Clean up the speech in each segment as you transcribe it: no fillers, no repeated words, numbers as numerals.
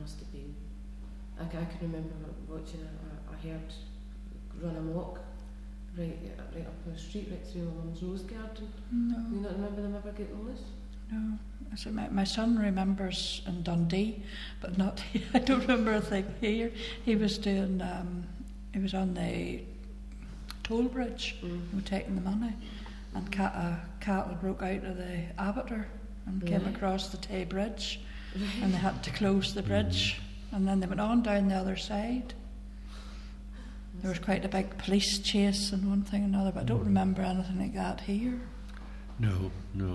must have been. I can remember watching a herd run amok right up the street, right through my mum's rose garden. No. Do you not remember them ever getting loose? No. So my son remembers in Dundee, but not. I don't remember a thing here. He was doing. He was on the toll bridge. He was taking the money, and cattle broke out of the abattoir and came across the Tay Bridge, and they had to close the bridge, and then they went on down the other side. There was quite a big police chase and one thing and another, but I don't remember anything like that here. No.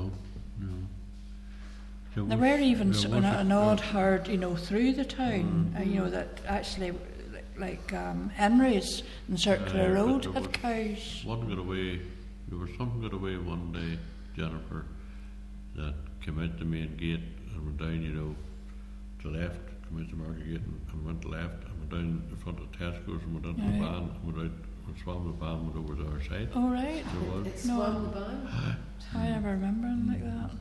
There were even an odd herd, through the town, that actually, like Henry's and Circular Road had cows. One got away. There was something got away one day, Jennifer, that came out the main gate and went down, to left, came out the market gate and went left and went down in front of Tesco's and went into the van and went out and swam the van, went over to our side. Oh, right. It swam the van? I never remember anything like that.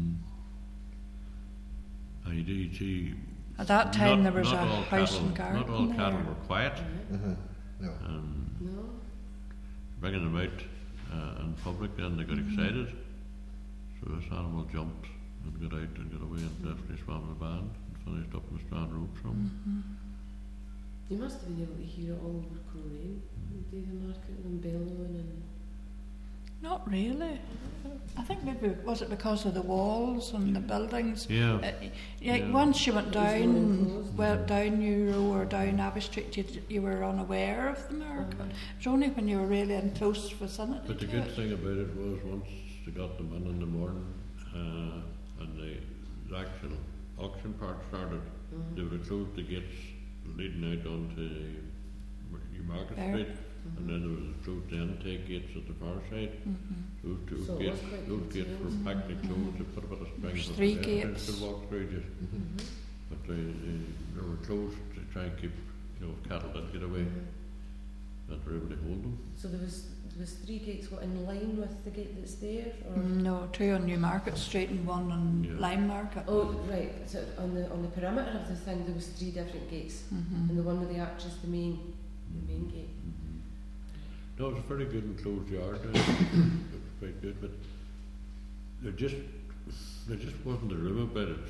You see, at that time there was a house and garden. Not all cattle were quiet. No. Bringing them out in public, then they got excited. So this animal jumped and got out and got away and definitely swam the van and finished up in the Strand Road from. You must have been able to hear it all over Coleraine, David Market and bellowing and. Not really. I think maybe was it because of the walls and the buildings. Yeah. Once you went down, down Euro or down Abbey Street, you were unaware of the market. It was only when you were really in close vicinity. But the good thing about it was once they got them in the morning and the actual auction part started, they would have closed the gates leading out onto New Market Street. And then there was a closed intake gates at the far side. Those gates were practically closed. They put a bit of springs on three the gates to walk through just. But they were closed to try and keep, if cattle did get away, that they were able to hold them. So there was three gates in line with the gate that's there? Or? No, two on New Market Street and one on Lime Market. Oh, right. So on the perimeter of the thing there was three different gates. And the one with the arches, the main gate. No, it was a very good enclosed yard. It was quite good, but there just wasn't a room about it.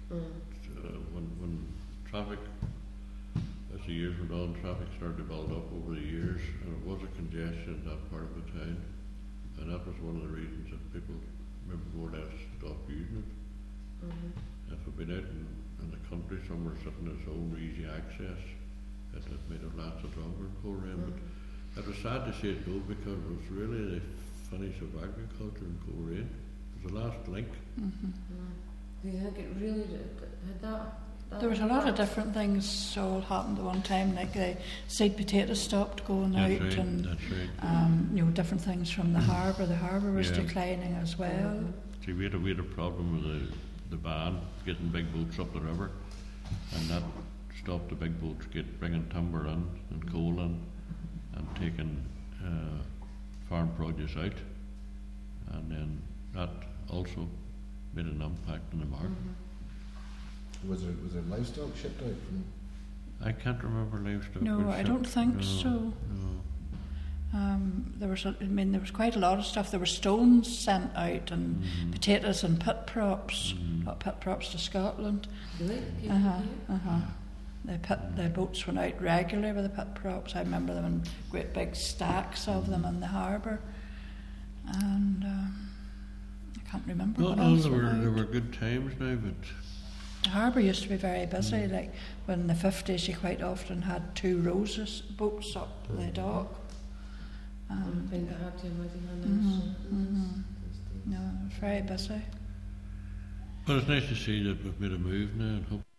When traffic, as the years went on, traffic started to build up over the years, and it was a congestion in that part of the town, and that was one of the reasons that people maybe more or less stopped using it. If it had been out in the country somewhere sitting in its own easy access, it might have lasted longer in Coleraine, but it was sad to see it go because it was really the finish of agriculture in Coleraine. It was the last link. Do you think it really had that? There was a lot of different things all happened at one time, like the seed potatoes stopped going out, and different things from the harbour. The harbour was declining as well. See, we had a problem with the ban getting big boats up the river, and that stopped the big boats bringing timber in and coal in and taking farm produce out, and then that also made an impact on the market. Was there livestock shipped out from? I can't remember livestock. No, I don't think so. No. There was quite a lot of stuff. There were stones sent out and potatoes and pit props, pit props to Scotland. Really? The boats went out regularly with the pit props. I remember them in great big stacks of them in the harbour, and I can't remember. There were good times now, but the harbour used to be very busy. Like when in the 50s, you quite often had 2 rows of boats up the dock. I find it hard to imagine. No, it was very busy. it's nice to see that we've made a move now and hope